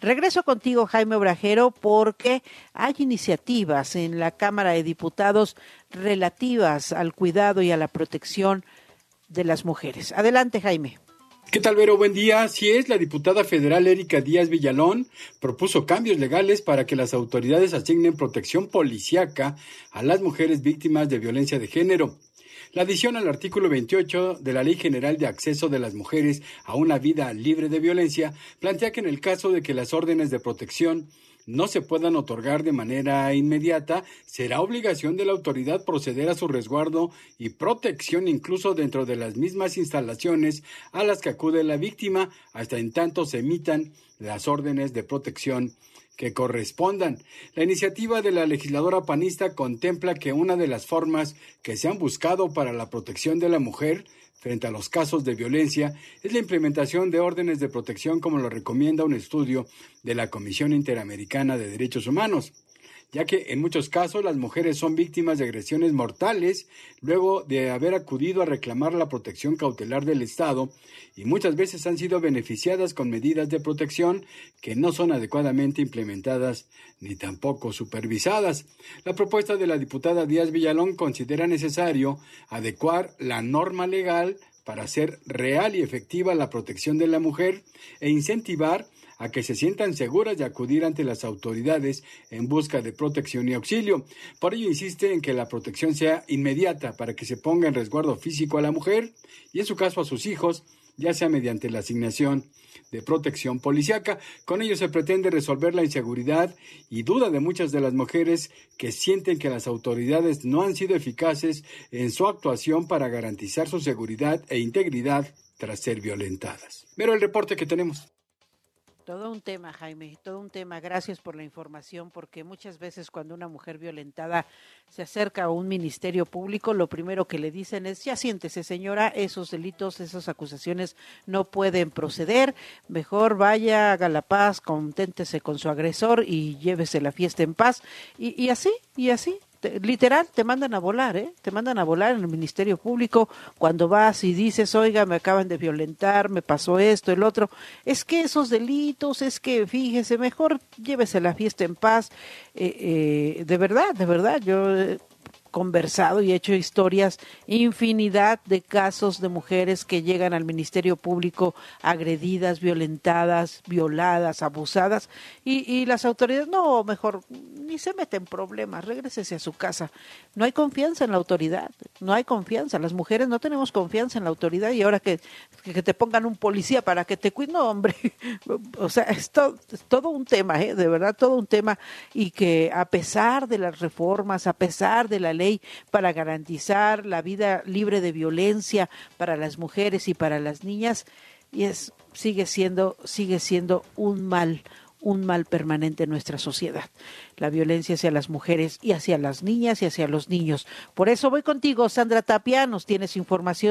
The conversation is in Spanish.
Regreso contigo, Jaime Obrajero, porque hay iniciativas en la Cámara de Diputados relativas al cuidado y a la protección de las mujeres. Adelante, Jaime. ¿Qué tal, Vero? Buen día. Así es, la diputada federal Erika Díaz Villalón propuso cambios legales para que las autoridades asignen protección policíaca a las mujeres víctimas de violencia de género. La adición al artículo 28 de la Ley General de Acceso de las Mujeres a una vida libre de violencia plantea que en el caso de que las órdenes de protección no se puedan otorgar de manera inmediata, será obligación de la autoridad proceder a su resguardo y protección incluso dentro de las mismas instalaciones a las que acude la víctima, hasta en tanto se emitan las órdenes de protección que correspondan. La iniciativa de la legisladora panista contempla que una de las formas que se han buscado para la protección de la mujer frente a los casos de violencia es la implementación de órdenes de protección, como lo recomienda un estudio de la Comisión Interamericana de Derechos Humanos, ya que en muchos casos las mujeres son víctimas de agresiones mortales luego de haber acudido a reclamar la protección cautelar del Estado y muchas veces han sido beneficiadas con medidas de protección que no son adecuadamente implementadas ni tampoco supervisadas. La propuesta de la diputada Díaz Villalón considera necesario adecuar la norma legal para hacer real y efectiva la protección de la mujer e incentivar a que se sientan seguras de acudir ante las autoridades en busca de protección y auxilio. Por ello insiste en que la protección sea inmediata para que se ponga en resguardo físico a la mujer y en su caso a sus hijos, ya sea mediante la asignación de protección policíaca. Con ello se pretende resolver la inseguridad y duda de muchas de las mujeres que sienten que las autoridades no han sido eficaces en su actuación para garantizar su seguridad e integridad tras ser violentadas. Pero el reporte que tenemos. Todo un tema, Jaime, todo un tema. Gracias por la información, porque muchas veces cuando una mujer violentada se acerca a un ministerio público, lo primero que le dicen es: ya siéntese, señora, esos delitos, esas acusaciones no pueden proceder, mejor vaya, haga la paz, conténtese con su agresor y llévese la fiesta en paz. Y así. Literal, te mandan a volar, te mandan a volar en el Ministerio Público cuando vas y dices: oiga, me acaban de violentar, me pasó esto, el otro. Es que esos delitos, es que fíjese, mejor llévese la fiesta en paz. De verdad, yo he conversado y he hecho historias, infinidad de casos de mujeres que llegan al Ministerio Público agredidas, violentadas, violadas, abusadas, y las autoridades: no, mejor ni se mete en problemas, regrésese a su casa. No hay confianza en la autoridad, no hay confianza. Las mujeres no tenemos confianza en la autoridad, y ahora que te pongan un policía para que te cuide, no, hombre. O sea, es todo un tema, de verdad, todo un tema, y que a pesar de las reformas, a pesar de la ley para garantizar la vida libre de violencia para las mujeres y para las niñas, sigue siendo un mal permanente en nuestra sociedad, la violencia hacia las mujeres y hacia las niñas y hacia los niños. Por eso voy contigo, Sandra Tapia, nos tienes información.